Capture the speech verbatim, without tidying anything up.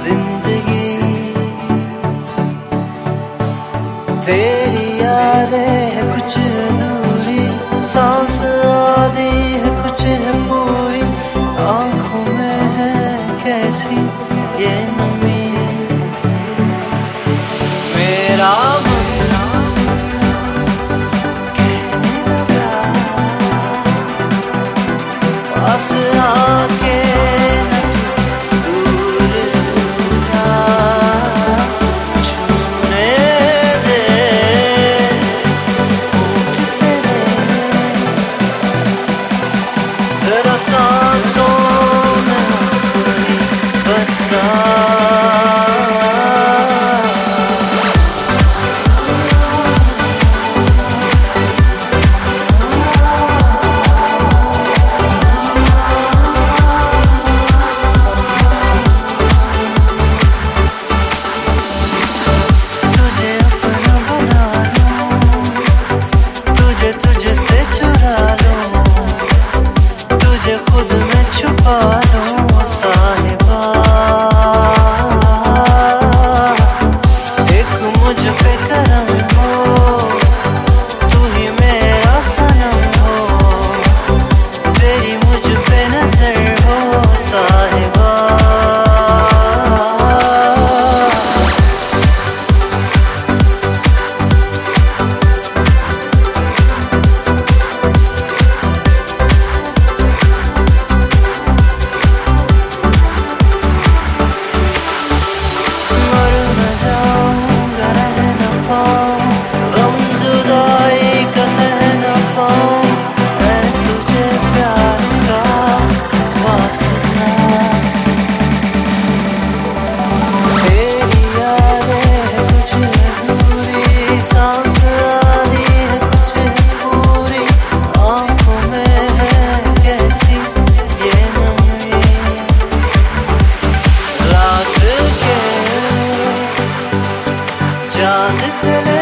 जिंदगी तेरी यादें है कुछ अधूरी, सांस आधी है कुछ है पूरी, आंखों में है कैसी ये नमी। मेरा मन कहने लगा पास आके दूर जा, छूने दे होंठ तेरे, जरा सांसों में कोई बसा। से चुरा लो, तुझे खुद में छुपा लो साहिबा, एक मुझ पे करम हो, तू ही मेरा सनम हो, तेरी मुझ पे नजर हो साहिबा। चांद तेरे